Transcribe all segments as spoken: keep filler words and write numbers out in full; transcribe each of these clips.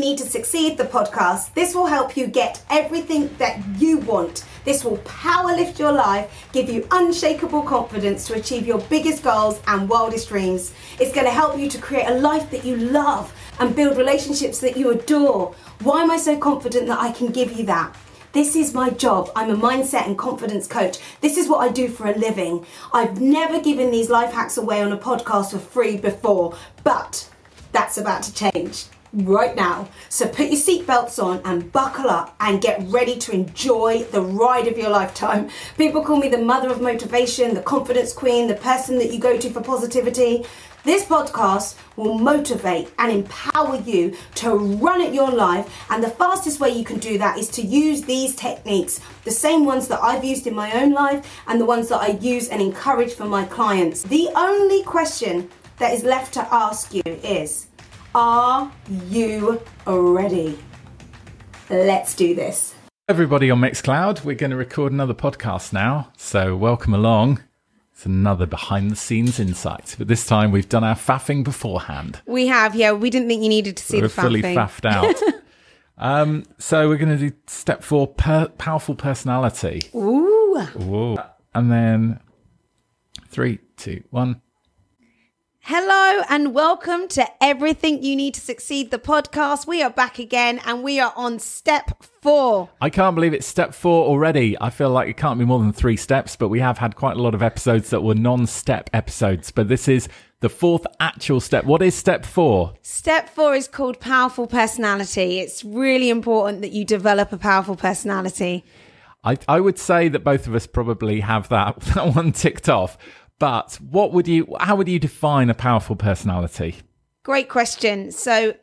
Need to Succeed, the podcast. This will help you get everything that you want. This will power lift your life, give you unshakable confidence to achieve your biggest goals and wildest dreams. It's going to help you to create a life that you love and build relationships that you adore. Why am I so confident that I can give you that? This is my job. I'm a mindset and confidence coach. This is what I do for a living. I've never given these life hacks away on a podcast for free before, but that's about to change right now. So put your seatbelts on and buckle up and get ready to enjoy the ride of your lifetime. People call me the mother of motivation, the confidence queen, the person that you go to for positivity. This podcast will motivate and empower you to run at your life, and the fastest way you can do that is to use these techniques, the same ones that I've used in my own life and the ones that I use and encourage for my clients. The only question that is left to ask you is, are you ready? Let's do this. Everybody on Mixcloud, we're going to record another podcast now, so welcome along. It's another behind the scenes insight, but this time we've done our faffing beforehand. We have, yeah. We didn't think you needed to see we're the faffing. We're fully faffed out. um, so we're going to do step four, per- powerful personality. Ooh. Ooh. And then three, two, one. Hello and welcome to Everything You Need to Succeed, the podcast. We are back again and we are on step four. I can't believe it's step four already. I feel like it can't be more than three steps, but we have had quite a lot of episodes that were non-step episodes. But this is the fourth actual step. What is step four? Step four is called powerful personality. It's really important that you develop a powerful personality. I, I would say that both of us probably have that, that one ticked off. But what would you, how would you define a powerful personality? Great question. So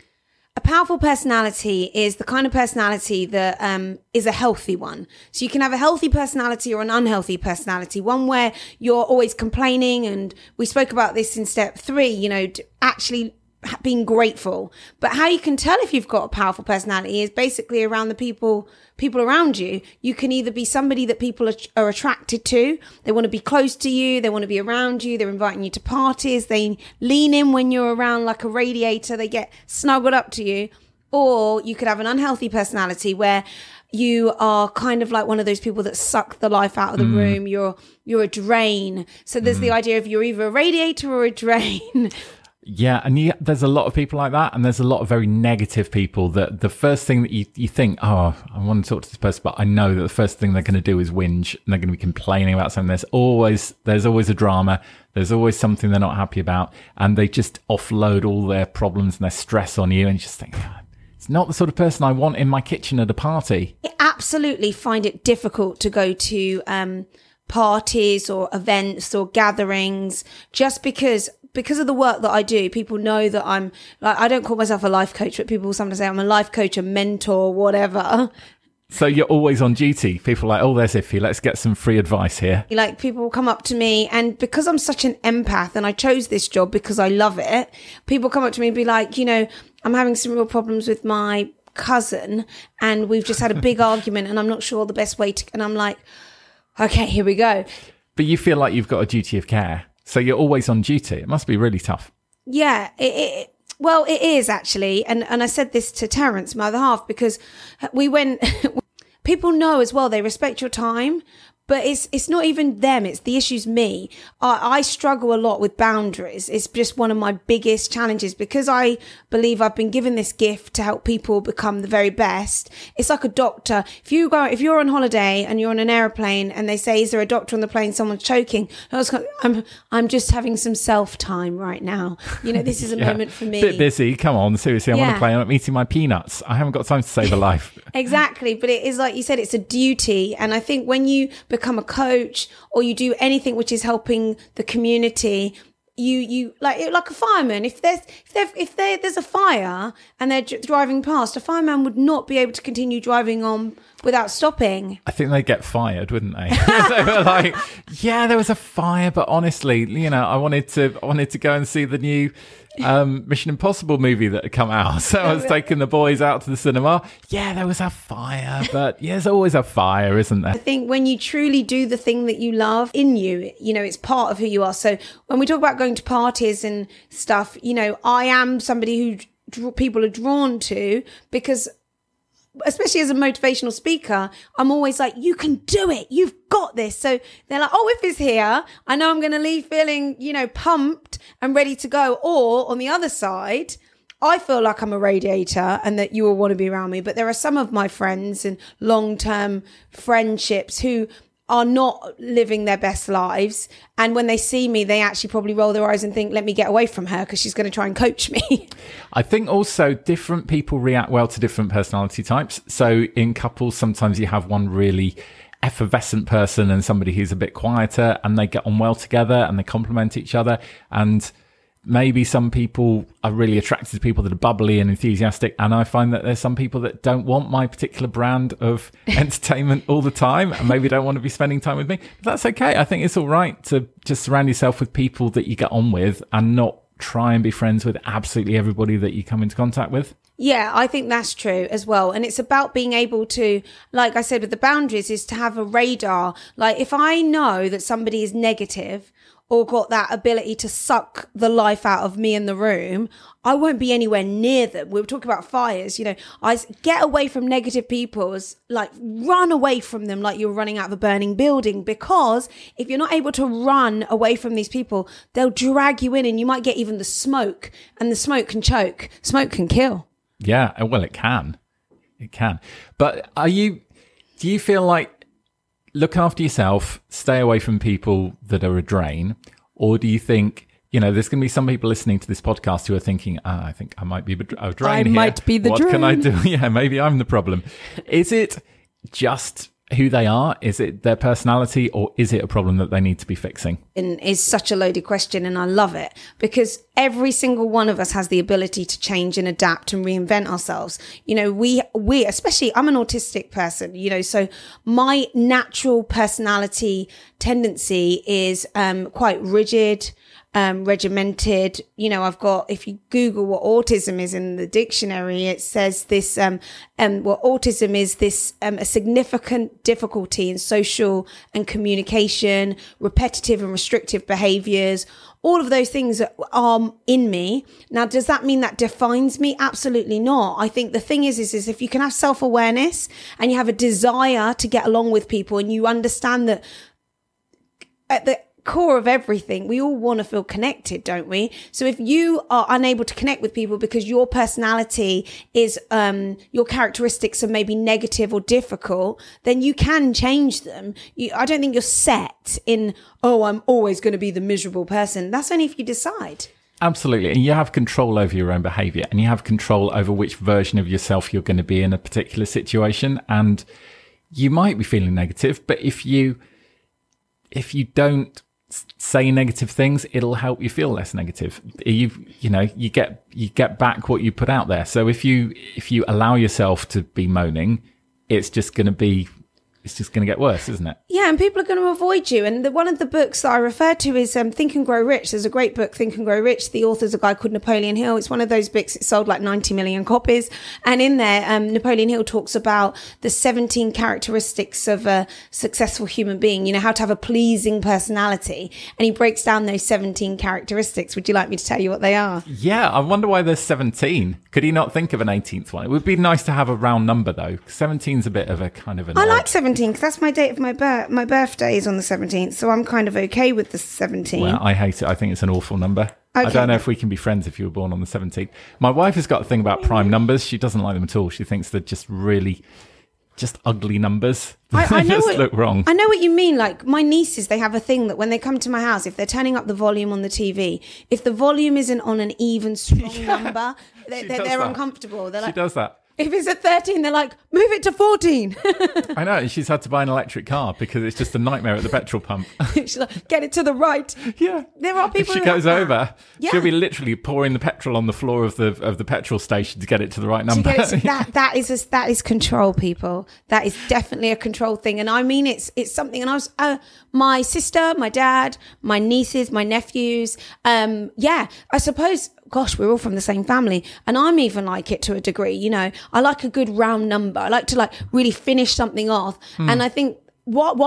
a powerful personality is the kind of personality that um, is a healthy one. So you can have a healthy personality or an unhealthy personality, one where you're always complaining. And we spoke about this in step three, you know, actually being grateful. But how you can tell if you've got a powerful personality is basically around the people people around you. You can either be somebody that people are, are attracted to. They want to be close to you. They want to be around you. They're inviting you to parties. They lean in when you're around like a radiator. They get snuggled up to you. Or you could have an unhealthy personality where you are kind of like one of those people that suck the life out of the mm. room. You're you're a drain. So there's mm. the idea of you're either a radiator or a drain. Yeah, and you, there's a lot of people like that, and there's a lot of very negative people that the first thing that you, you think, oh, I want to talk to this person, but I know that the first thing they're going to do is whinge, and they're going to be complaining about something. There's always, there's always a drama. There's always something they're not happy about, and they just offload all their problems and their stress on you, and you just think, oh, it's not the sort of person I want in my kitchen at a party. I absolutely find it difficult to go to um, parties or events or gatherings just because because of the work that I do. People know that I'm like, I don't call myself a life coach, but people sometimes say I'm a life coach, a mentor, whatever. So you're always on duty. People are like, oh, there's Iffy. Let's get some free advice here. Like people will come up to me, and because I'm such an empath and I chose this job because I love it, people come up to me and be like, you know, I'm having some real problems with my cousin and we've just had a big argument and I'm not sure the best way to, and I'm like, okay, here we go. But you feel like you've got a duty of care. So you're always on duty. It must be really tough. Yeah, it, it, well, it is actually. And, and I said this to Terence, my other half, because we went, people know as well, they respect your time. But it's it's not even them. It's the issue's me. I, I struggle a lot with boundaries. It's just one of my biggest challenges because I believe I've been given this gift to help people become the very best. It's like a doctor. If you go, if you're on holiday and you're on an airplane and they say, "Is there a doctor on the plane? Someone's choking." I was, I'm I'm just having some self time right now. You know, this is a yeah. moment for me. Bit busy. Come on, seriously. I'm yeah. on a plane. I'm eating my peanuts. I haven't got time to save a life. Exactly, but it is like you said. It's a duty, and I think when you become a coach or you do anything which is helping the community, you you like like a fireman, if there's if there if there there's a fire and they're d- driving past, a fireman would not be able to continue driving on without stopping. I think they'd get fired, wouldn't they? They were like, yeah, there was a fire, but honestly, you know, I wanted to I wanted to go and see the new um Mission Impossible movie that had come out, so I was taking the boys out to the cinema. Yeah, there was a fire, but yeah, there's always a fire, isn't there? I think when you truly do the thing that you love in you, you know, it's part of who you are. So when we talk about going to parties and stuff, you know, I am somebody who dr- people are drawn to, because especially as a motivational speaker, I'm always like, you can do it. You've got this. So they're like, oh, if it's here, I know I'm going to leave feeling, you know, pumped and ready to go. Or on the other side, I feel like I'm a radiator and that you will want to be around me. But there are some of my friends and long-term friendships who are not living their best lives. And when they see me, they actually probably roll their eyes and think, let me get away from her because she's going to try and coach me. I think also different people react well to different personality types. So in couples, sometimes you have one really effervescent person and somebody who's a bit quieter, and they get on well together and they complement each other. And maybe some people are really attracted to people that are bubbly and enthusiastic. And I find that there's some people that don't want my particular brand of entertainment all the time and maybe don't want to be spending time with me. But that's okay. I think it's all right to just surround yourself with people that you get on with and not try and be friends with absolutely everybody that you come into contact with. Yeah, I think that's true as well. And it's about being able to, like I said, with the boundaries, is to have a radar. Like if I know that somebody is negative or got that ability to suck the life out of me in the room, I won't be anywhere near them. We were talking about fires, you know, I get away from negative people, like run away from them like you're running out of a burning building, because if you're not able to run away from these people, they'll drag you in and you might get even the smoke, and the smoke can choke. Smoke can kill. Yeah, well, it can. It can. But are you, do you feel like, look after yourself, stay away from people that are a drain? Or do you think, you know, there's going to be some people listening to this podcast who are thinking, ah, I think I might be a drain I here. might be the what drain. What can I do? Yeah, maybe I'm the problem. Is it just who they are? Is it their personality, or is it a problem that they need to be fixing? And is such a loaded question, and I love it, because every single one of us has the ability to change and adapt and reinvent ourselves. You know, we, we, especially, I'm an autistic person, you know, so my natural personality tendency is um, quite rigid, um, regimented. You know, I've got, if you Google what autism is in the dictionary, it says this, um, um, well, autism is this, um, a significant difficulty in social and communication, repetitive and restrictive behaviors. All of those things are in me. Now, does that mean that defines me? Absolutely not. I think the thing is, is, is if you can have self-awareness and you have a desire to get along with people, and you understand that at the core of everything, we all want to feel connected, don't we? So if you are unable to connect with people because your personality is, um, your characteristics are maybe negative or difficult, then you can change them. You, I don't think you're set in, oh, I'm always going to be the miserable person. That's only if you decide. Absolutely. And you have control over your own behavior, and you have control over which version of yourself you're going to be in a particular situation. And you might be feeling negative, but if you, if you don't say negative things, it'll help you feel less negative. You you know, you get you get back what you put out there. So if you if you allow yourself to be moaning, it's just going to be it's just going to get worse, isn't it? Yeah, and people are going to avoid you. And the, one of the books that I refer to is um, Think and Grow Rich. There's a great book, Think and Grow Rich. The author's a guy called Napoleon Hill. It's one of those books, it sold like ninety million copies. And in there, um, Napoleon Hill talks about the seventeen characteristics of a successful human being, you know, how to have a pleasing personality. And he breaks down those seventeen characteristics. Would you like me to tell you what they are? Yeah, I wonder why there's seventeen. Could he not think of an eighteenth one? It would be nice to have a round number, though. seventeen's a bit of a kind of an I odd... like seventeen because that's my date of my birth. My birthday is on the seventeenth, so I'm kind of okay with the seventeen. Well, I hate it. I think it's an awful number. Okay. I don't know if we can be friends if you were born on the seventeenth. My wife has got a thing about prime numbers. She doesn't like them at all. She thinks they're just really, just ugly numbers. I, I they know just what, look wrong. I know what you mean. Like my nieces, they have a thing that when they come to my house, if they're turning up the volume on the T V, if the volume isn't on an even strong yeah, number, they're, they're, they're uncomfortable. They're she like, does that. If it's at thirteen, they're like, move it to fourteen. I know. She's had to buy an electric car because it's just a nightmare at the petrol pump. She's like, get it to the right. Yeah. There are people If she who goes have over, yeah. she'll be literally pouring the petrol on the floor of the of the petrol station to get it to the right number. To that that is a, that is control, people. That is definitely a control thing. And I mean, it's it's something. And I was uh, my sister, my dad, my nieces, my nephews. Um, yeah, I suppose. Gosh, we're all from the same family. And I'm even like it to a degree, you know, I like a good round number. I like to like really finish something off. Mm. And I think what, why?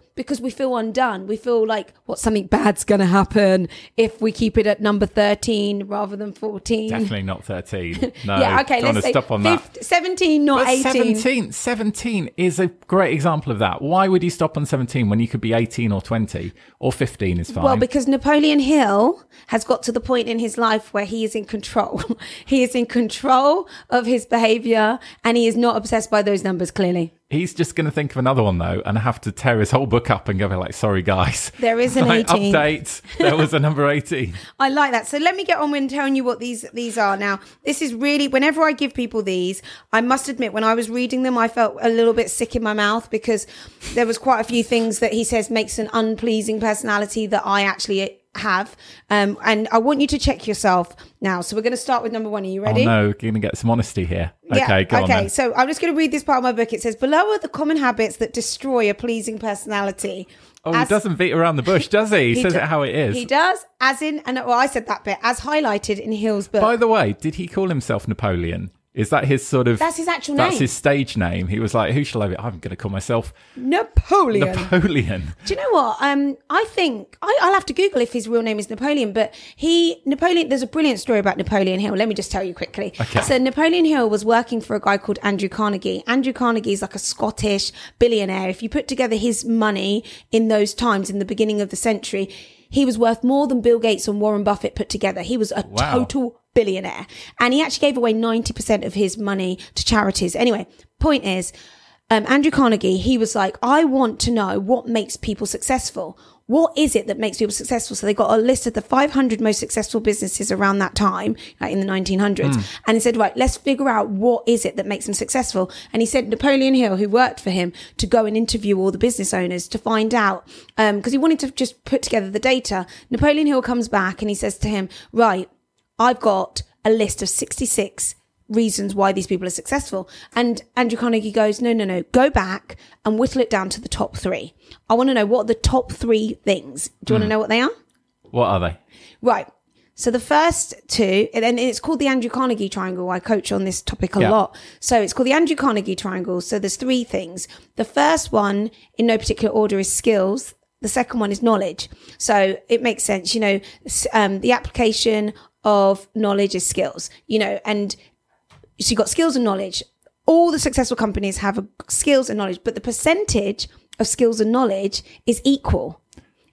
because we feel undone. We feel like what something bad's going to happen if we keep it at number thirteen rather than fourteen. Definitely not thirteen. No, yeah, okay, don't let's want to say stop on fifteen, that. seventeen, not But eighteen. seventeen, seventeen is a great example of that. Why would you stop on seventeen when you could be eighteen or twenty or fifteen is fine? Well, because Napoleon Hill has got to the point in his life where he is in control. He is in control of his behavior and he is not obsessed by those numbers, clearly. He's just going to think of another one, though, and have to tear his whole book up and go like, sorry, guys. There is an like, eighteen. Update. There was a number eighteen. I like that. So let me get on with telling you what these these are. Now, this is really, whenever I give people these, I must admit, when I was reading them, I felt a little bit sick in my mouth because there was quite a few things that he says makes an unpleasing personality that I actually have. Um, and I want you to check yourself now. So we're going to start with number one. Are you ready? Oh, no, we're going to get some honesty here. Yeah, okay, go okay. on then. So I'm just going to read this part of my book. It says, below are the common habits that destroy a pleasing personality. Oh, As- he doesn't beat around the bush, does he? He, He says do- it how it is. He does, as in, and well, I said that bit, as highlighted in Hill's book. By the way, did he call himself Napoleon? Is that his sort of... That's his actual That's name. his stage name. He was like, who shall I be? I'm going to call myself Napoleon. Napoleon. Do you know what? Um, I think I, I'll have to Google if his real name is Napoleon. But he Napoleon. There's a brilliant story about Napoleon Hill. Let me just tell you quickly. Okay. So Napoleon Hill was working for a guy called Andrew Carnegie. Andrew Carnegie is like a Scottish billionaire. If you put together his money in those times, in the beginning of the century, he was worth more than Bill Gates and Warren Buffett put together. He was a Wow. total billionaire, and he actually gave away ninety percent of his money to charities. Anyway, point is, um, Andrew Carnegie, he was like, I want to know what makes people successful. What is it that makes people successful? So they got a list of the five hundred most successful businesses around that time, like in the nineteen hundreds. Mm. And he said, right, let's figure out what is it that makes them successful. And he said Napoleon Hill, who worked for him, to go and interview all the business owners to find out, um, because he wanted to just put together the data. Napoleon Hill comes back and he says to him, right, I've got a list of sixty-six reasons why these people are successful. And Andrew Carnegie goes, no, no, no, go back and whittle it down to the top three. I want to know what are the top three things. Do you mm. want to know what they are? What are they? Right. So the first two, and it's called the Andrew Carnegie Triangle. I coach on this topic a yeah. lot. So it's called the Andrew Carnegie Triangle. So there's three things. The first one, in no particular order, is skills. The second one is knowledge. So it makes sense, you know, um, the application of knowledge is skills, you know, and so you've got skills and knowledge. All the successful companies have a, skills and knowledge, but the percentage of skills and knowledge is equal.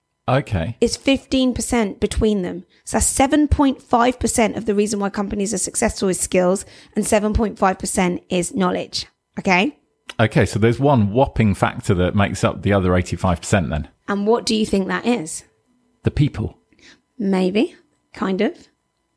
Okay. It's fifteen percent between them. So that's seven point five percent of the reason why companies are successful is skills and seven point five percent is knowledge. Okay. Okay. So there's one whopping factor that makes up the other eighty-five percent then. And what do you think that is? The people. Maybe. Kind of.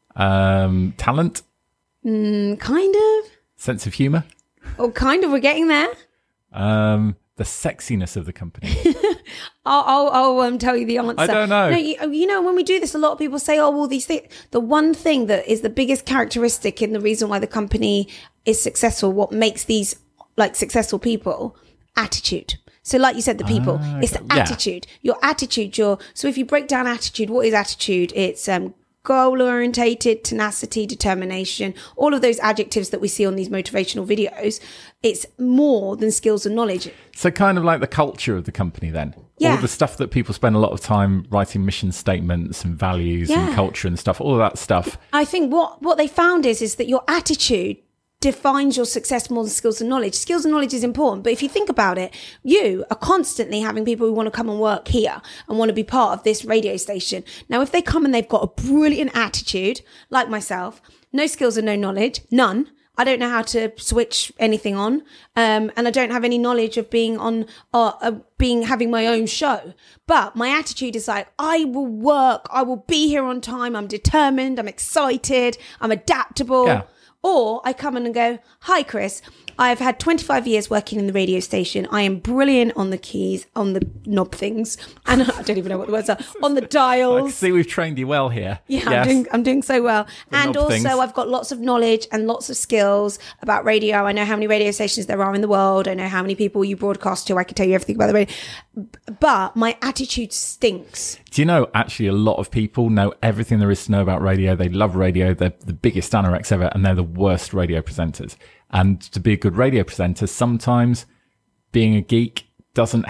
Um, talent. Mm, kind of. Sense of humor. Oh, kind of. We're getting there. Um, the sexiness of the company. I'll, I'll, I'll um, tell you the answer. I don't know. No, you, you know, when we do this, a lot of people say, oh, well, these things. The one thing that is the biggest characteristic in the reason why the company is successful, what makes these like successful people, attitude. So like you said, the people, ah, it's the yeah. attitude, your attitude, your, so if you break down attitude, what is attitude? It's, um, goal orientated, tenacity, determination, all of those adjectives that we see on these motivational videos. It's more than skills and knowledge. So kind of like the culture of the company then. Yeah. All the stuff that people spend a lot of time writing mission statements and values Yeah. and culture and stuff, all of that stuff. I think what, what they found is, is that your attitude defines your success more than skills and knowledge. Skills and knowledge is important, but if you think about it, you are constantly having people who want to come and work here and want to be part of this radio station. Now, if they come and they've got a brilliant attitude, like myself, no skills and no knowledge, none. I don't know how to switch anything on, um, and I don't have any knowledge of being on, uh, uh, being having my own show. But my attitude is like, I will work, I will be here on time. I'm determined, I'm excited, I'm adaptable. Yeah. Or I come in and go, hi, Chris, I've had twenty-five years working in the radio station. I am brilliant on the keys, on the knob things. And I don't even know what the words are. On the I dials. can see we've trained you well here. Yeah, Yes. I'm doing I'm doing so well. The and knob also things. I've got lots of knowledge and lots of skills about radio. I know how many radio stations there are in the world. I know how many people you broadcast to. I can tell you everything about the radio. But my attitude stinks. Do you know, actually, a lot of people know everything there is to know about radio. They love radio. They're the biggest anoraks ever, and they're the worst radio presenters. And to be a good radio presenter, sometimes being a geek doesn't help.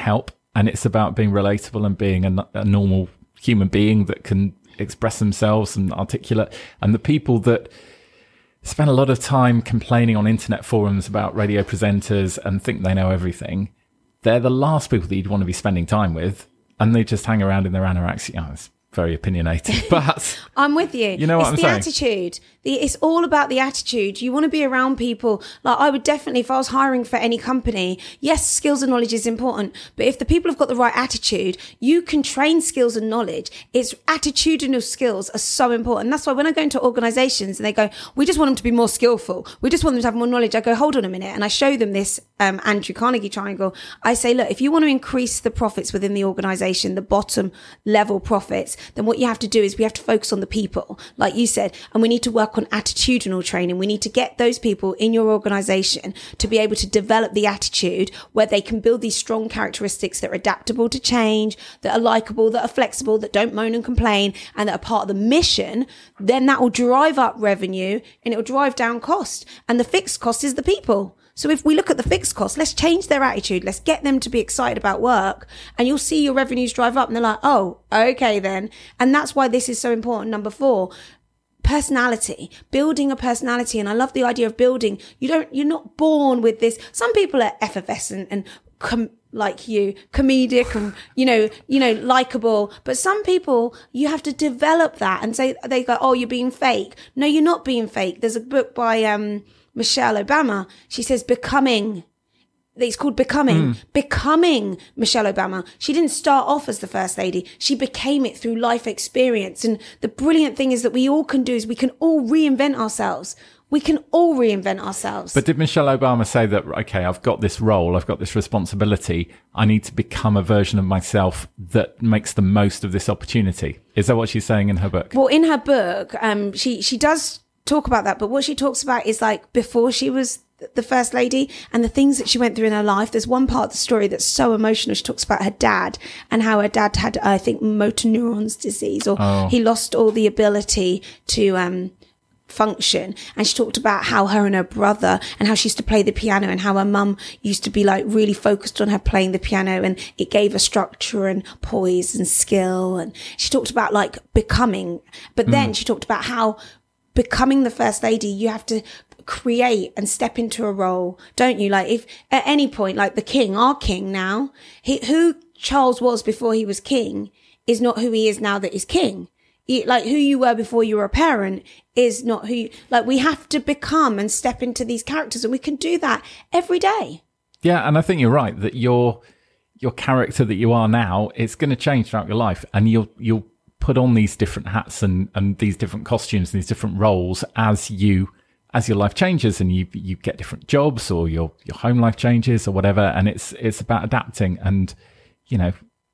and it's about being relatable and being a, a normal human being that can express themselves and articulate. And the people that spend a lot of time complaining on internet forums about radio presenters and think they know everything, they're the last people that you'd want to be spending time with, and they just hang around in their anorexia. Oh, it's very opinionated, but I'm with you. You know what it's I'm the saying? attitude. The, it's all about the attitude. You want to be around people. Like I would definitely, if I was hiring for any company, yes, skills and knowledge is important. But if the people have got the right attitude, you can train skills and knowledge. It's attitudinal skills are so important. That's why when I go into organizations and they go, we just want them to be more skillful. We just want them to have more knowledge. I go, hold on a minute. And I show them this um, Andrew Carnegie triangle. I say, look, if you want to increase the profits within the organization, the bottom level profits, then what you have to do is we have to focus on the people, like you said, and we need to work on attitudinal training. We need to get those people in your organization to be able to develop the attitude where they can build these strong characteristics that are adaptable to change, that are likable, that are flexible, that don't moan and complain, and that are part of the mission. Then that will drive up revenue and it will drive down cost. And the fixed cost is the people. So if we look at the fixed cost, let's change their attitude. Let's get them to be excited about work, and you'll see your revenues drive up and they're like, oh, okay then. And that's why this is so important. Number four, personality, building a personality. And I love the idea of building. You don't, you're not born with this. Some people are effervescent and com- like you, comedic and, you know, you know, likable. But some people, you have to develop that and say, they go, oh, you're being fake. No, you're not being fake. There's a book by, um, Michelle Obama. She says becoming. It's called Becoming. Mm. Becoming Michelle Obama. She didn't start off as the first lady. She became it through life experience. And the brilliant thing is that we all can do is we can all reinvent ourselves. We can all reinvent ourselves. But did Michelle Obama say that, okay, I've got this role, I've got this responsibility, I need to become a version of myself that makes the most of this opportunity? Is that what she's saying in her book? Well, in her book, um, she, she does talk about that, but what she talks about is like before she was the first lady and the things that she went through in her life. There's one part of the story that's so emotional. She talks about her dad and how her dad had, I think, motor neurons disease, or oh. he lost all the ability to um function. And she talked about how her and her brother, and how she used to play the piano, and how her mum used to be like really focused on her playing the piano, and it gave her structure and poise and skill. And she talked about like becoming, but then mm. she talked about how becoming the first lady, you have to create and step into a role, don't you? Like if at any point, like the king, our king now, he, who Charles was before he was king is not who he is now that he's king. He, like who you were before you were a parent is not who you, like we have to become and step into these characters, and we can do that every day. Yeah. And I think you're right that your, your character that you are now, it's going to change throughout your life, and you'll, you'll put on these different hats and, and these different costumes and these different roles as you, as your life changes, and you, you get different jobs, or your, your home life changes or whatever. And it's, it's about adapting and, you know,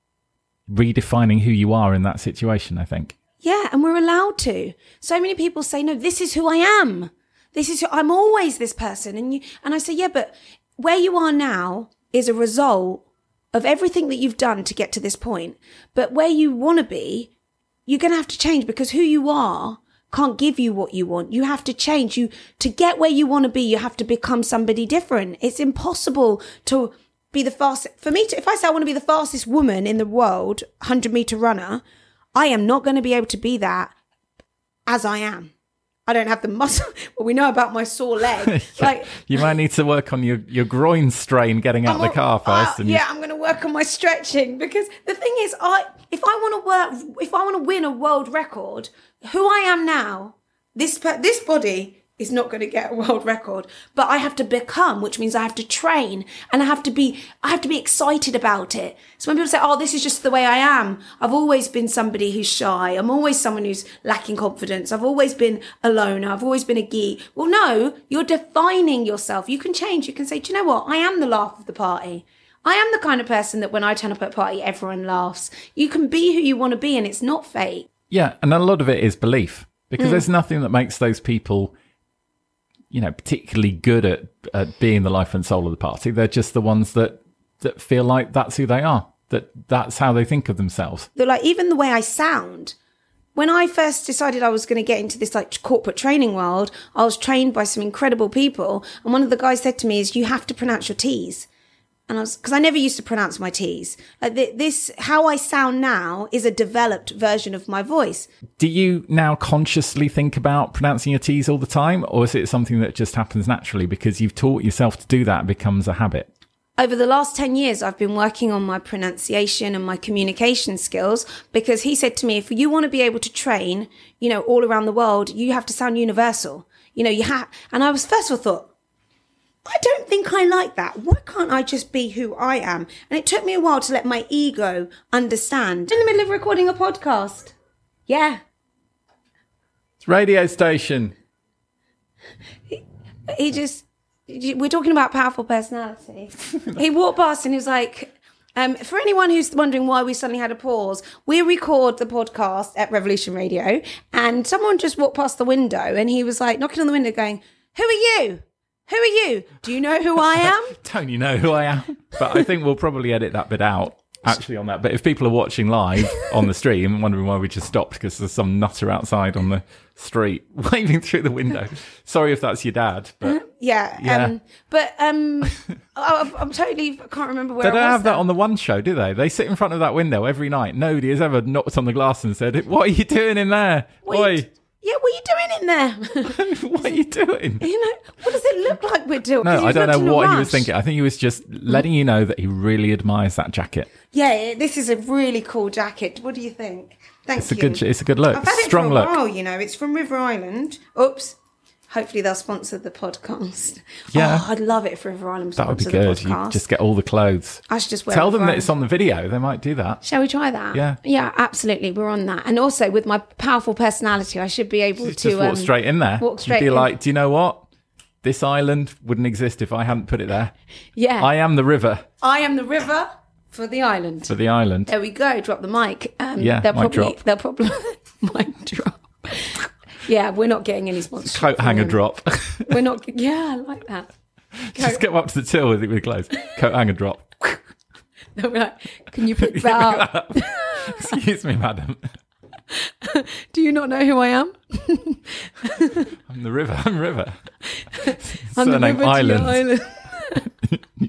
redefining who you are in that situation, I think. Yeah. And we're allowed to. So many people say, no, this is who I am. This is who I'm always this person. And you, and I say, yeah, but where you are now is a result of everything that you've done to get to this point. But where you want to be, you're going to have to change, because who you are can't give you what you want. You have to change. You, to get where you want to be, you have to become somebody different. It's impossible to be the fastest. For me, to, if I say I want to be the fastest woman in the world, one hundred meter runner, I am not going to be able to be that as I am. I don't have the muscle. Well, we know about my sore leg. yeah, like you might need to work on your, your groin strain getting out of the car first. Uh, and yeah, you... I'm going to work on my stretching, because the thing is, I if I want to work, if I want to win a world record, who I am now, this this body is not going to get a world record, but I have to become, which means I have to train, and I have to be, I have to be excited about it. So when people say, oh, this is just the way I am, I've always been somebody who's shy. I'm always someone who's lacking confidence. I've always been a loner. I've always been a geek. Well, no, you're defining yourself. You can change. You can say, do you know what? I am the laugh of the party. I am the kind of person that when I turn up at a party, everyone laughs. You can be who you want to be, and it's not fake. Yeah. And a lot of it is belief, because Mm. there's nothing that makes those people, you know, particularly good at, at being the life and soul of the party. They're just the ones that, that feel like that's who they are, that that's how they think of themselves. They're like, even the way I sound. When I first decided I was going to get into this like corporate training world, I was trained by some incredible people. And one of the guys said to me is, you have to pronounce your T's. And I was, because I never used to pronounce my T's. Like th- this, how I sound now is a developed version of my voice. Do you now consciously think about pronouncing your T's all the time? Or is it something that just happens naturally because you've taught yourself to do that and becomes a habit? Over the last ten years, I've been working on my pronunciation and my communication skills because he said to me, if you want to be able to train, you know, all around the world, you have to sound universal. You know, you have, and I was first of all thought, I don't think I like that. Why can't I just be who I am? And it took me a while to let my ego understand. In the middle of recording a podcast. Yeah. It's radio station. He, he just, we're talking about powerful personality. He walked past and he was like, um, for anyone who's wondering why we suddenly had a pause, we record the podcast at Revolution Radio and someone just walked past the window and he was like knocking on the window going, who are you? Who are you? Do you know who I am? Don't you know who I am? But I think we'll probably edit that bit out, actually, on that. But if people are watching live on the stream and wondering why we just stopped because there's some nutter outside on the street waving through the window. Sorry if that's your dad. But yeah. yeah. Um, but um, I, I'm totally, I can't remember where They I don't was have that then. on the One Show, do they? They sit in front of that window every night. Nobody has ever knocked on the glass and said, what are you doing in there? What are Oi. you d- Yeah, what are you doing in there? What are you doing? You know, what does it look like we're doing? 'Cause No, he I was don't know looked in a what he rush. was thinking. I think he was just letting you know that he really admires that jacket. Yeah, this is a really cool jacket. What do you think? Thank It's a you. good, it's a good look. I've had it Strong for a look. while, you know. It's from River Island. Oops. Hopefully they'll sponsor the podcast. Yeah. Oh, I'd love it if River Island That would be sponsored good. the You podcast. just get all the clothes. I should just wear Tell River them that Island. it's on the video. They might do that. Shall we try that? Yeah. Yeah, absolutely. We're on that. And also with my powerful personality, I should be able Just, to just walk um, straight in there. walk straight You'd be in. like, do you know what? This island wouldn't exist if I hadn't put it there. Yeah. I am the river I am the river for the island. for the island. There we go. Drop the mic. Um, Yeah, they'll mic probably, drop. They'll probably mic drop. Yeah, we're not getting any sponsorship. Coat from hanger them. drop. We're not. Yeah, I like that. Just go up to the till with it with clothes. Coat hanger drop. They'll be like, can you pick that up? Excuse me, madam. Do you not know who I am? I'm the river. I'm river. I'm the Surname river to your Island. island.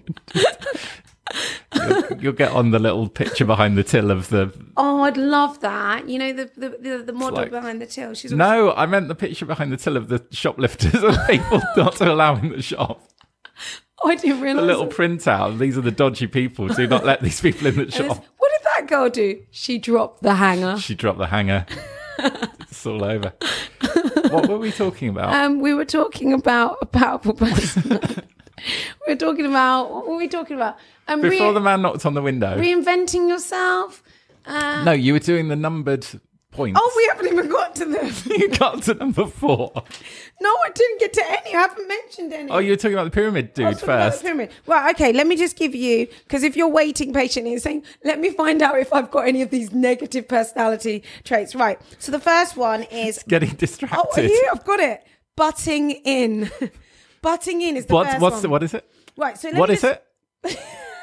You'll, you'll get on the little picture behind the till of the. Oh, I'd love that. You know, the the, the, the model like- behind the till. She's all- No, I meant the picture behind the till of the shoplifters and people not to allow in the shop. Oh, I didn't A realise. little it. printout. These are the dodgy people. Do not let these people in the And it's- shop. What did that girl do? She dropped the hanger. She dropped the hanger. It's all over. What were we talking about? Um, we were talking about a powerful person. we were talking about what were we talking about? Um, Before re- the man knocked on the window. reinventing yourself. Uh, No, you were doing the numbered points. oh, we haven't even got to them. You got to number four. No, I didn't get to any. I haven't mentioned any. Oh, you were talking about the pyramid I dude was talking about the first. pyramid. Right, okay, let me just give you, because if you're waiting patiently and saying, let me find out if I've got any of these negative personality traits. Right, so the first one is, Getting oh, distracted. are you? I've got it. Butting in. Butting in is the What, first what's one. the, what is it? Right, so let What me is just, it?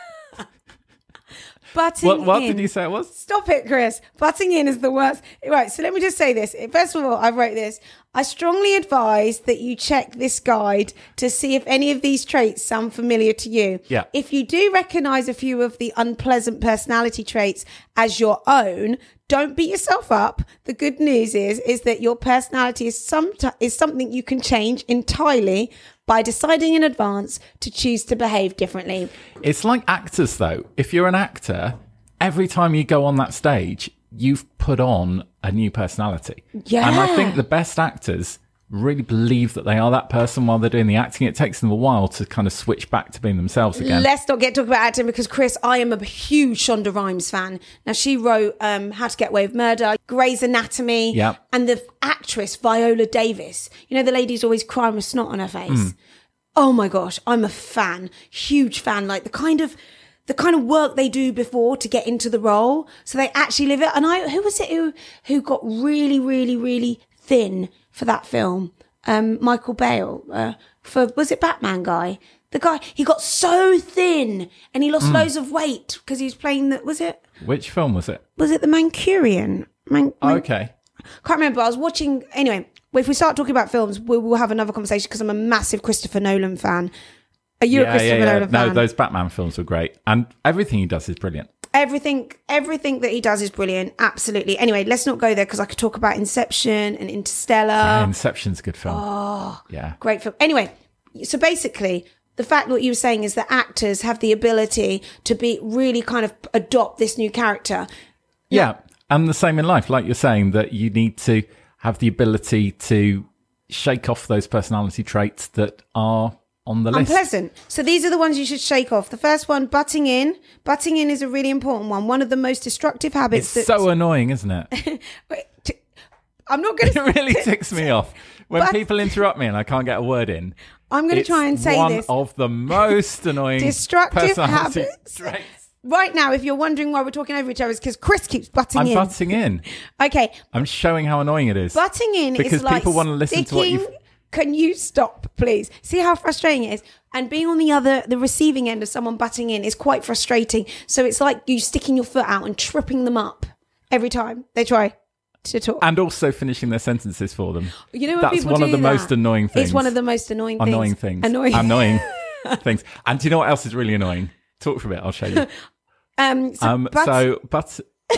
Butting What, what in. did you say it was? Stop it, Chris. Butting in is the worst. Right, so let me just say this. First of all, I wrote this. I strongly advise that you check this guide to see if any of these traits sound familiar to you. Yeah. If you do recognize a few of the unpleasant personality traits as your own, don't beat yourself up. The good news is, is that your personality is some is something you can change entirely by deciding in advance to choose to behave differently. It's like actors, though. If you're an actor, every time you go on that stage, you've put on a new personality. Yeah. And I think the best actors really believe that they are that person while they're doing the acting. It takes them a while to kind of switch back to being themselves again. Let's not get talk about acting because, Chris, I am a huge Shonda Rhimes fan. Now, she wrote um, How to Get Away with Murder, Grey's Anatomy, Yeah. and the actress Viola Davis. You know, the lady's always crying with snot on her face. Mm. Oh my gosh, I'm a fan, huge fan. Like the kind of the kind of work they do before to get into the role, so they actually live it. And I, who was it who who got really, really, really thin for that film? Um, Michael Bale uh, for was it Batman guy? The guy he got so thin and he lost Mm. loads of weight because he was playing the was it Which film was it? was it the Mancunian? Man, Man- Okay. Can't remember. I was watching anyway. If we start talking about films, we will have another conversation because I'm a massive Christopher Nolan fan. Are you yeah, a Christopher yeah, yeah. Nolan fan? No, those Batman films were great. And everything he does is brilliant. Everything, everything that he does is brilliant. Absolutely. Anyway, let's not go there because I could talk about Inception and Interstellar. Yeah, Inception's a good film. Oh, yeah. Great film. Anyway, so basically, the fact what you were saying is that actors have the ability to be really kind of adopt this new character. Yeah. And the same in life, like you're saying, that you need to have the ability to shake off those personality traits that are on the list. Unpleasant. So these are the ones you should shake off. The first one, butting in. Butting in is a really important one. One of the most destructive habits. It's that's... so annoying, isn't it? I'm not going to... It really ticks me off. When But- people interrupt me and I can't get a word in, I'm going to try and say one this. of the most annoying Destructive personality habits. traits. Right now, if you're wondering why we're talking over each other, it's because Chris keeps butting I'm in. butting in. Okay, I'm showing how annoying it is. butting in because is like people want to listen to what sticking- you've... Can you stop, please? See how frustrating it is? And being on the other, the receiving end of someone butting in is quite frustrating. So it's like you sticking your foot out and tripping them up every time they try to talk. And also finishing their sentences for them. You know when That's people one do of the that? most annoying things. It's one of the most annoying things. Annoying things. Annoying. Annoying things. And do you know what else is really annoying? Talk for a bit, I'll show you. Um, so, Um, but, so, but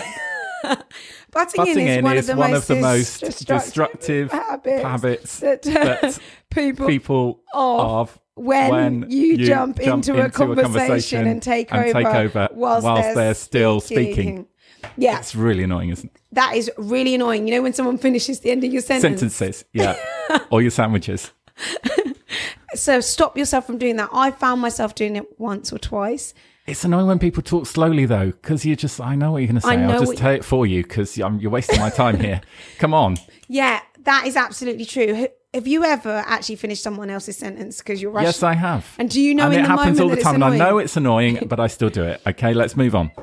butting, butting in is, in one, is of the, one most of the most destructive, destructive habits, habits that, that people, people of of when, when you, jump, into, a, conversation conversation and take and over, take over whilst, whilst they're, they're still speaking. Yeah, It's really annoying, isn't it? that is really annoying. You know when someone finishes the end of your sentence? Sentences, yeah. Or your sandwiches. So stop yourself from doing that. I found myself doing it once or twice. It's annoying when people talk slowly, though, because you just, I know what you're going to say. I know I'll just what say it for you because you're wasting my time here. Come on. Yeah, that is absolutely true. Have you ever actually finished someone else's sentence because you're rushing? Yes, I have. And do you know and in it the happens moment all the that time, it's and I annoying? know it's annoying, but I still do it. Okay, let's move on.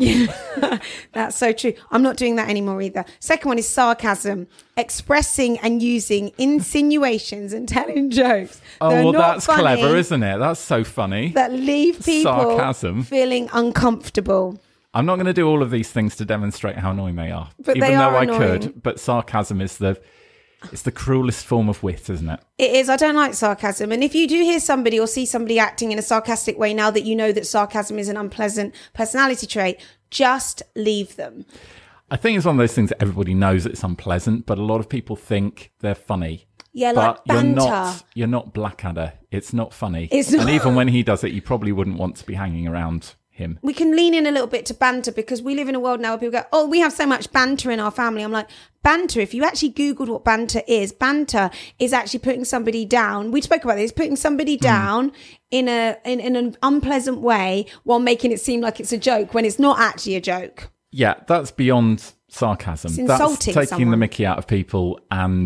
That's so true. I'm not doing that anymore either. Second one is sarcasm, expressing and using insinuations and telling jokes. Oh, that are well, not that's funny, clever, isn't it? That's so funny. that leave people Sarcasm. feeling uncomfortable. I'm not going to do all of these things to demonstrate how annoying they are, But even they though are I annoying. could. But sarcasm is the it's the cruelest form of wit, isn't it? It is. I don't like sarcasm. And if you do hear somebody or see somebody acting in a sarcastic way, now that you know that sarcasm is an unpleasant personality trait, just leave them. I think it's one of those things that everybody knows it's unpleasant, but a lot of people think they're funny. Yeah, But like you're banter. not you're not Blackadder. It's not funny. It's not- And even when he does it, you probably wouldn't want to be hanging around him. We can lean in a little bit to banter because we live in a world now where people go, oh, we have so much banter in our family. I'm like, banter, if you actually Googled what banter is, banter is actually putting somebody down. We spoke about this, putting somebody down in a in, in an unpleasant way while making it seem like it's a joke when it's not actually a joke. Yeah, that's beyond sarcasm. It's That's insulting taking someone. the mickey out of people and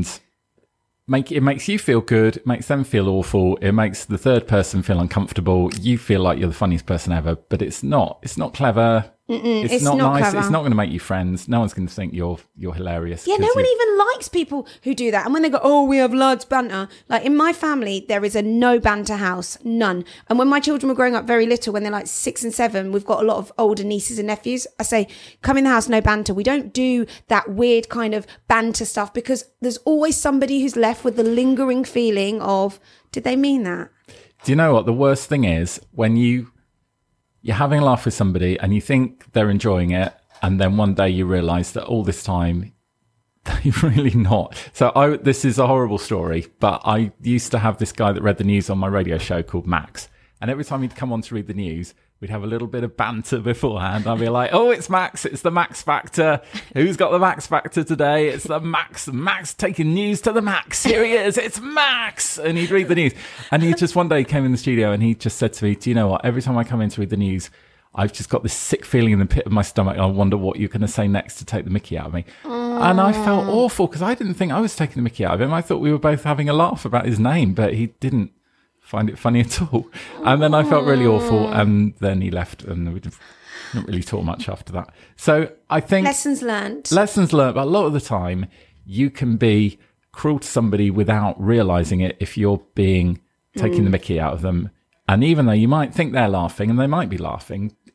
make it makes you feel good, it makes them feel awful, it makes the third person feel uncomfortable. You feel like you're the funniest person ever, but it's not. It's not clever. It's, it's not, not nice. clever. It's not going to make you friends. No one's going to think you're you're hilarious. Yeah, 'cause no one you- even likes people who do that. And when they go, oh, we have loads banter. Like in my family, there is a no banter house, none. And when my children were growing up very little, when they're like six and seven, we've got a lot of older nieces and nephews. I say, come in the house, no banter. We don't do that weird kind of banter stuff because there's always somebody who's left with the lingering feeling of, did they mean that? Do you know what the worst thing is when you you're having a laugh with somebody and you think they're enjoying it, and then one day you realise that all this time they're really not. So I this is a horrible story, but I used to have this guy that read the news on my radio show called Max, and every time he'd come on to read the news, we'd have a little bit of banter beforehand. I'd be like, oh, it's Max. It's the Max Factor. Who's got the Max Factor today? It's the Max. Max taking news to the max. Here he is. It's Max. And he'd read the news. And he just one day came in the studio and he just said to me, do you know what? Every time I come in to read the news, I've just got this sick feeling in the pit of my stomach. And I wonder what you're going to say next to take the mickey out of me. And I felt awful because I didn't think I was taking the mickey out of him. I thought we were both having a laugh about his name, but he didn't find it funny at all. And then I felt really awful, and then he left, and we didn't really talk much after that. So I think Lessons learned. lessons learned, but a lot of the time you can be cruel to somebody without realizing it if you're being taking the mickey out of them. And even though you might think they're laughing, and they might be laughing,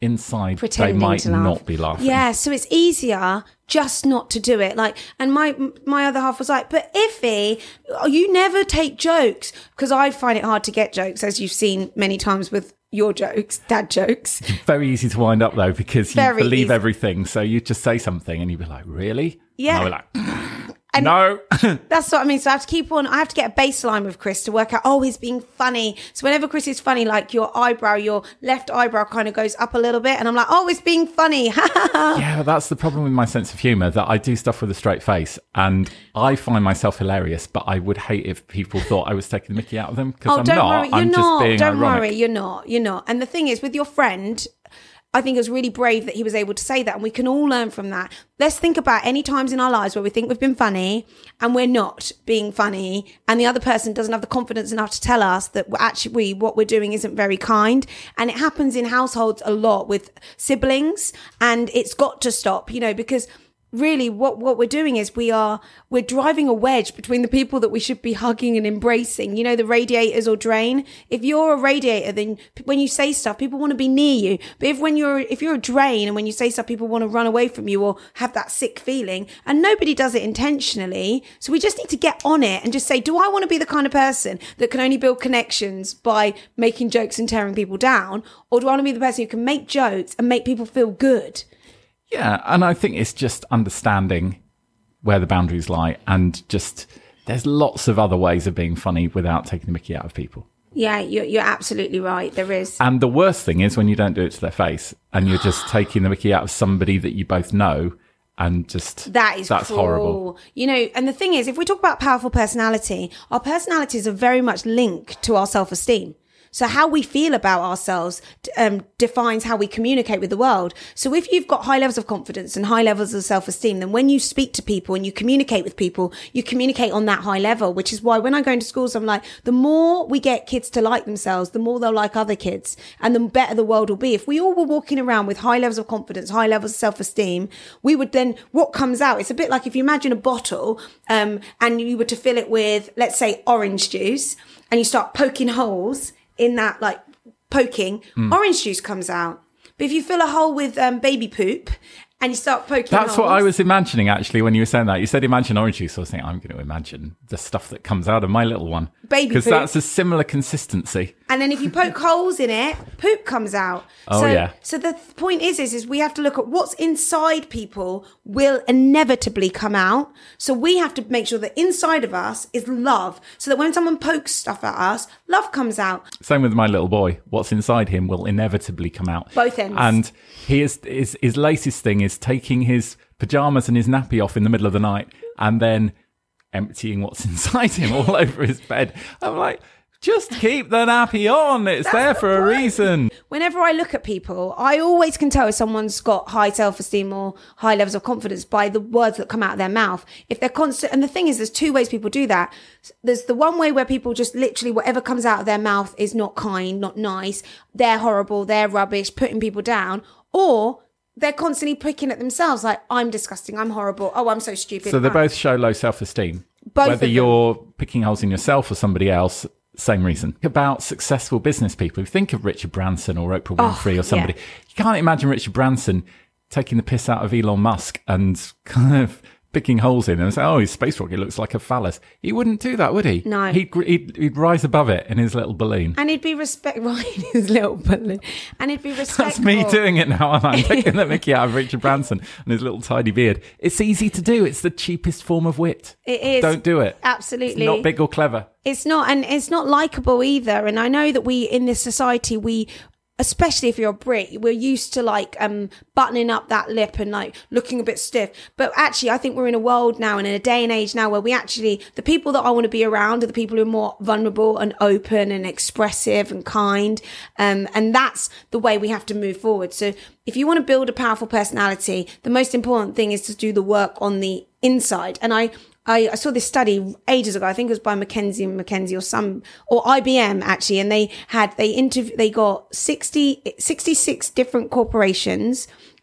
inside Pretending they might to laugh. not be laughing. Yeah, so it's easier just not to do it. Like, and my my other half was like, but Iffy, you never take jokes, because I find it hard to get jokes, as you've seen many times with your jokes, dad jokes. Very easy to wind up though, because you Very believe easy. everything. So you just say something and you'd be like, really? Yeah. And I was like, And no. that's what I mean. So I have to keep on, I have to get a baseline with Chris to work out, oh, he's being funny. So whenever Chris is funny, like your eyebrow, your left eyebrow kind of goes up a little bit. And I'm like, oh, it's being funny. Yeah, but that's the problem with my sense of humour, that I do stuff with a straight face and I find myself hilarious, but I would hate if people thought I was taking the mickey out of them, because Oh, I'm don't not. worry. You're I'm not. just being Don't ironic. worry. You're not. You're not. And the thing is, with your friend, I think it was really brave that he was able to say that, and we can all learn from that. Let's think about any times in our lives where we think we've been funny and we're not being funny, and the other person doesn't have the confidence enough to tell us that we're actually what we're doing isn't very kind. And it happens in households a lot with siblings, and it's got to stop, you know, because really what, what we're doing is we are, we're driving a wedge between the people that we should be hugging and embracing, you know, the radiators or drain. If you're a radiator, then when you say stuff, people want to be near you. But if when you're, if you're a drain and when you say stuff, people want to run away from you or have that sick feeling, and nobody does it intentionally. So we just need to get on it and just say, do I want to be the kind of person that can only build connections by making jokes and tearing people down? Or do I want to be the person who can make jokes and make people feel good? Yeah, and I think it's just understanding where the boundaries lie, and just there's lots of other ways of being funny without taking the mickey out of people. Yeah, you're, you're absolutely right. There is. And the worst thing is when you don't do it to their face and you're just taking the mickey out of somebody that you both know, and just That is that's cruel. horrible. You know, and the thing is, if we talk about powerful personality, our personalities are very much linked to our self-esteem. So how we feel about ourselves um, defines how we communicate with the world. So if you've got high levels of confidence and high levels of self-esteem, then when you speak to people and you communicate with people, you communicate on that high level, which is why when I go into schools, I'm like, the more we get kids to like themselves, the more they'll like other kids, and the better the world will be. If we all were walking around with high levels of confidence, high levels of self-esteem, we would then, what comes out, it's a bit like if you imagine a bottle um, and you were to fill it with, let's say, orange juice, and you start poking holes in that, like poking, mm. orange juice comes out. But if you fill a hole with um, baby poop and you start poking That's holes, what I was imagining, actually, when you were saying that. You said imagine orange juice. I was thinking, I'm going to imagine the stuff that comes out of my little one. Baby Because poop. that's a similar consistency. And then if you poke holes in it, poop comes out. Oh, so, yeah. So the th- point is, is, is we have to look at what's inside people will inevitably come out. So we have to make sure that inside of us is love. So that when someone pokes stuff at us, love comes out. Same with my little boy. What's inside him will inevitably come out. Both ends. And he is, his, his latest thing is taking his pajamas and his nappy off in the middle of the night and then emptying what's inside him all over his bed. I'm like, just keep the nappy on. It's That's there the for point. a reason. Whenever I look at people, I always can tell if someone's got high self-esteem or high levels of confidence by the words that come out of their mouth. If they're constant, and the thing is, there's two ways people do that. There's the one way where people just literally whatever comes out of their mouth is not kind, not nice. They're horrible, they're rubbish, putting people down. Or they're constantly picking at themselves like, I'm disgusting, I'm horrible, oh, I'm so stupid. So they I'm- both show low self-esteem. Both Whether of them. you're picking holes in yourself or somebody else, same reason. About successful business people. If you think of Richard Branson or Oprah Winfrey Oh, or somebody, yeah. you can't imagine Richard Branson taking the piss out of Elon Musk and kind of picking holes in him and say, oh, his space rocket looks like a phallus. He wouldn't do that, would he? No. He'd, he'd, he'd rise above it in his little balloon. And he'd be respect right in his little balloon. And he'd be respectful. That's me doing it now. I'm taking the mickey out of Richard Branson and his little tiny beard. It's easy to do. It's the cheapest form of wit. It is. Don't do it. Absolutely. It's not big or clever. It's not, and it's not likable either. And I know that we, in this society, we, especially if you're a Brit, we're used to like um buttoning up that lip and like looking a bit stiff. But actually, I think we're in a world now and in a day and age now where we actually, the people that I want to be around are the people who are more vulnerable and open and expressive and kind. Um, and that's the way we have to move forward. So if you want to build a powerful personality, the most important thing is to do the work on the inside. And I, I, I saw this study ages ago. I think it was by Mackenzie and Mackenzie or some, or I B M actually. And they had, they interview, they got sixty, sixty-six different corporations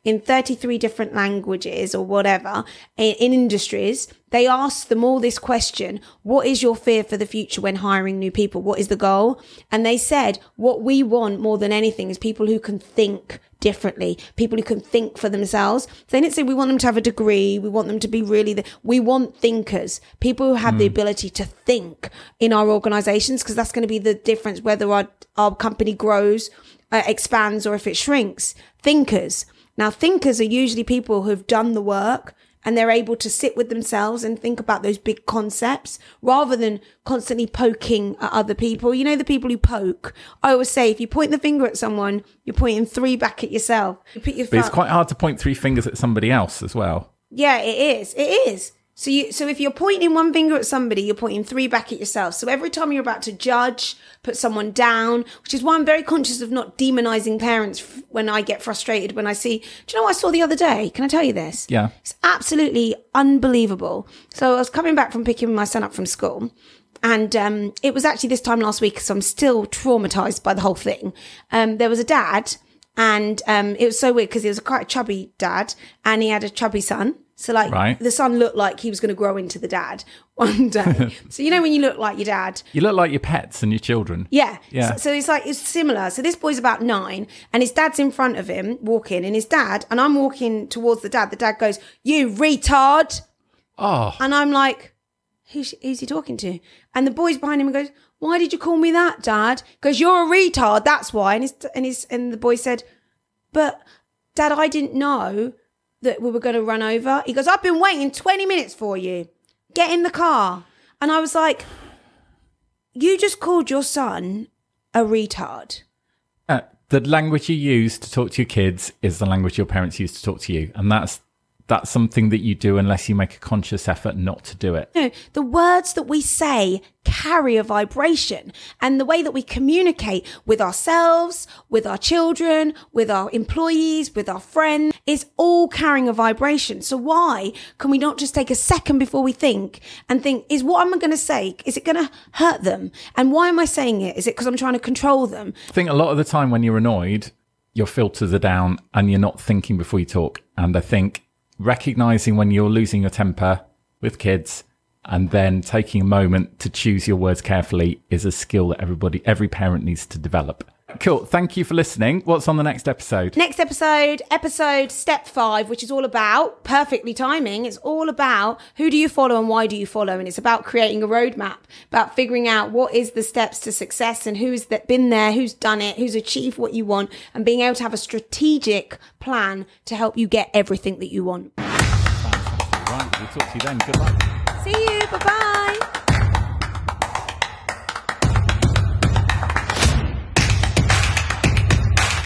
in thirty-three different languages or whatever in, in industries. They asked them all this question: what is your fear for the future when hiring new people? What is the goal? And they said, what we want more than anything is people who can think differently, people who can think for themselves. So they didn't say we want them to have a degree, we want them to be really, the, we want thinkers, people who have mm. the ability to think in our organizations, because that's going to be the difference whether our, our company grows, uh, expands, or if it shrinks. Thinkers. Now, thinkers are usually people who've done the work, and they're able to sit with themselves and think about those big concepts rather than constantly poking at other people. You know, the people who poke. I always say, if you point the finger at someone, you're pointing three back at yourself. You put your but it's quite hard to point three fingers at somebody else as well. Yeah, it is. It is. So you, so if you're pointing one finger at somebody, you're pointing three back at yourself. So every time you're about to judge, put someone down, which is why I'm very conscious of not demonizing parents f- when I get frustrated, when I see, do you know what I saw the other day? Can I tell you this? Yeah. It's absolutely unbelievable. So I was coming back from picking my son up from school, and um, it was actually this time last week, so I'm still traumatized by the whole thing. Um, there was a dad, and um, it was so weird because he was a quite a chubby dad, and he had a chubby son. So like right. the son looked like he was going to grow into the dad one day. So you know when you look like your dad. You look like your pets and your children. Yeah. Yeah. So, so it's like, it's similar. So this boy's about nine and his dad's in front of him walking, and his dad, and I'm walking towards the dad. The dad goes, "You retard." Oh. And I'm like, who's, who's he talking to? And the boy's behind him and goes, "Why did you call me that, Dad?" Because you're a retard. That's why. And his, and his, and the boy said, "But Dad, I didn't know that we were going to run over." He goes, "I've been waiting twenty minutes for you. Get in the car." And I was like, you just called your son a retard. Uh, the language you use to talk to your kids is the language your parents use to talk to you. And that's that's something that you do unless you make a conscious effort not to do it. No, the words that we say carry a vibration, and the way that we communicate with ourselves, with our children, with our employees, with our friends is all carrying a vibration. So why can we not just take a second before we think and think, is what I'm going to say, is it going to hurt them? And why am I saying it? Is it because I'm trying to control them? I think a lot of the time when you're annoyed, your filters are down and you're not thinking before you talk. And I think recognizing when you're losing your temper with kids and then taking a moment to choose your words carefully is a skill that everybody, every parent needs to develop. Cool. Thank you for listening. What's on the next episode? Next episode, episode step five, which is all about, perfectly timing, it's all about who do you follow and why do you follow? And it's about creating a roadmap, about figuring out what is the steps to success and who's that been there, who's done it, who's achieved what you want, and being able to have a strategic plan to help you get everything that you want. Fantastic. Right. We'll talk to you then. Good luck. See you. Bye-bye.